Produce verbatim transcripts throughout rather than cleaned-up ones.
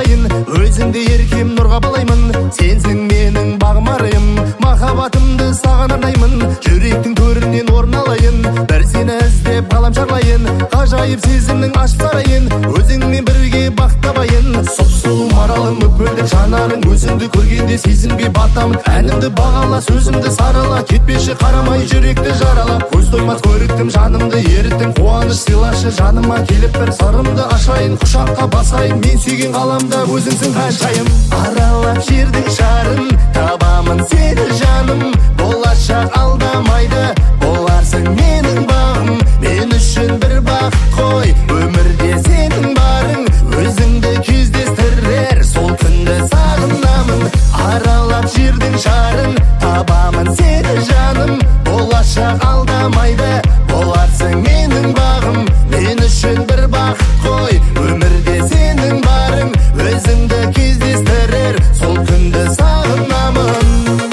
алайын, өзіңді еркем нұрға балаймын. Сенсің менің бағым арайым, махаббатымды саған арнаймын. Жүректің төрінен орын алайын, бір сені іздеп ғалам шарлайын. Ғажайып сезімнің ашып сарайын, өзіңмен бірге бақыт табайын. Сұп-сұлу маралым өпөлдеп жанарың, өзіңді көргенде сезімге батамын. Әнімді бағала, сөзімді сарала, кетпеші қарамай жүректі жарала. Көз тоймас көріктім, жанымды еріттім, қуаныш сыйлашы жаныма келіп бір сырымды ашайын. Құшаққа басайын, мен сүйген ғаламда өзіңсің ханшайым. Аралап жердің шарын, табамын сені жаным. Болашақ алдамайды, боларсың менің бағым. Мен үшін бір бақыт қой, өмірде сенің барың. Өзіңді кездестірер, сол күнді сағынамын. Аралап жердің шарын, табамын сені жаным. Болашақ алдамайды, боларсың менің бағым. Мен үшін бір бақыт қой, өмірде сенің барың. Өзіңді кездестірер, сол күнді сағынамын.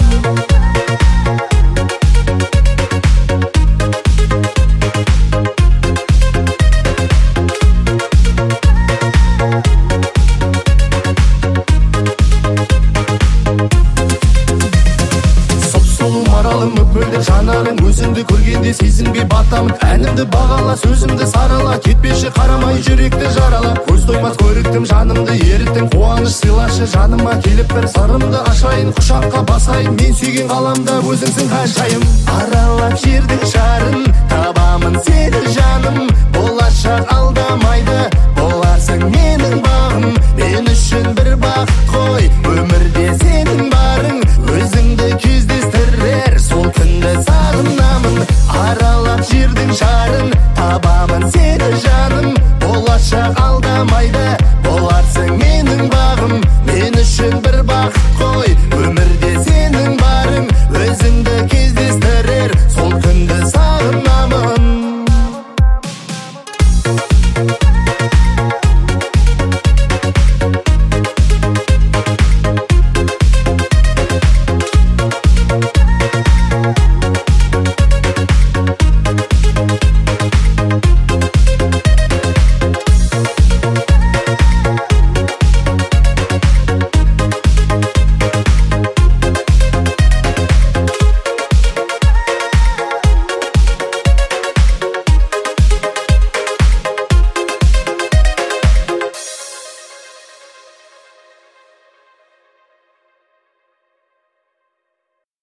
Өпөлдеп жанарың, өзіңді көргенде сезімге батамын. Әнімді бағала, сөзімді сарала, кетпеші қарамай жүректі жарала. Көз тоймас көріктім, жанымды еріттім, қуаныш сыйлашы жаныма келіп бір сырымды ашайын. Құшаққа басайын, мен сүйген ғаламда өзіңсің ханшайым. Аралап жердің шарын, табамын сені жаным. Болашақ алдамайды, боларсың менің бағым. Мен үшін бір бақыт қой, өмірде сенің барың. Өзіңді кездестірер, сол күнді сағынамын. Аралап жердің шарын, табамын сені жаным. Болашақ алдамайды,